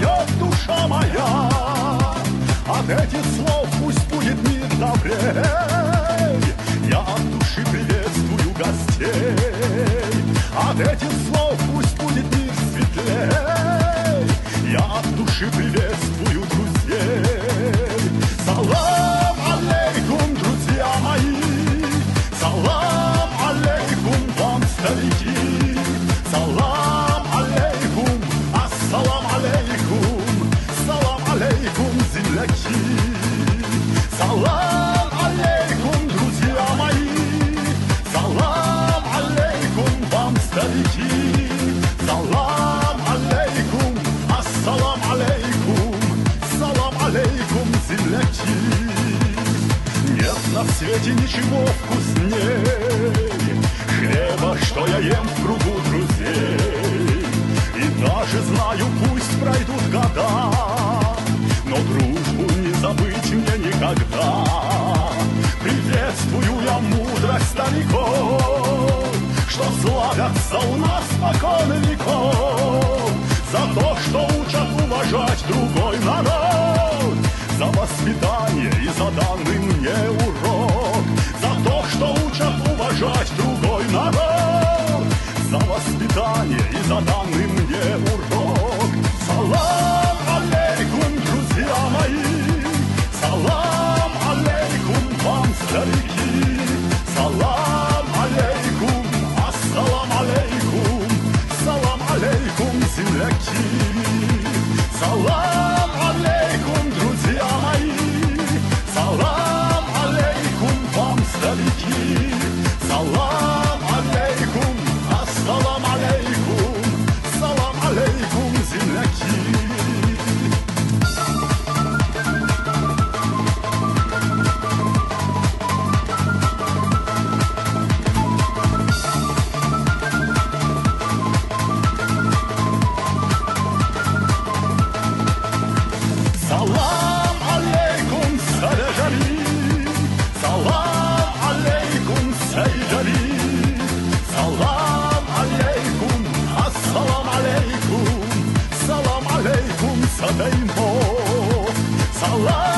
поет душа моя. От этих слов пусть будет мир добрей. Я от души приветствую гостей. От этих слов пусть будет мир светлей. Я от души приветствую друзей. Салам алейкум, друзья мои. Салам алейкум вам, старики. Салам алейкум, ассалам алейкум. Салам алейкум, земляки. Салам алейкум, друзья мои. Салам алейкум вам, старики. Салам алейкум, ассалам алейкум. Салам алейкум, земляки. Нет на свете ничего вкусней хлеба, что я ем в кругу друзей. И даже знаю, пусть пройдут года, но дружбу не забыть мне никогда. Приветствую я мудрость стариков, что славятся у нас спокон веков. За то, что учат уважать другой народ, за воспитание и за данный мне урок. За то, что учат уважать другой народ, за воспитание и за данный мне урок. Салам алейкум, друзья мои. Салам алейкум вам, старики. Салам алейкум, ассалам алейкум. Салам алейкум, земляки. Салам алейкум, друзья мои. Салам алейкум вам, старики. Салам алейкум, ассалам алейкум. Салам алейкум, земляки. Салам алейкум, Сараджали. Салам алейкум, Сайджали. Салам алейкум, ассалам алейкум. Салам алейкум, Садаймо. Салам